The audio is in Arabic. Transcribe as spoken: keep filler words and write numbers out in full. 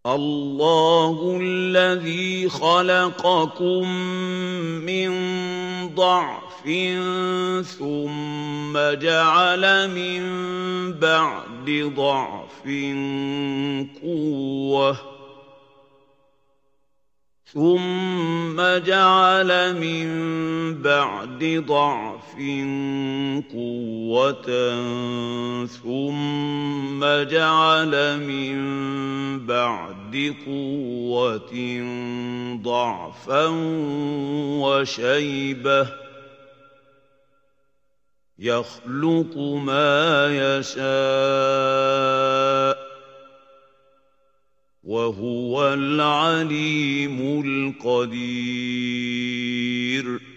الله الذي خلقكم من ضعف ثم جعل من بعد ضعف قوة ثم جعل من بعد ضعف قوة ثم جعل من بعد قوة ضعفا وشيبة يخلق ما يشاء وهو العليم القدير.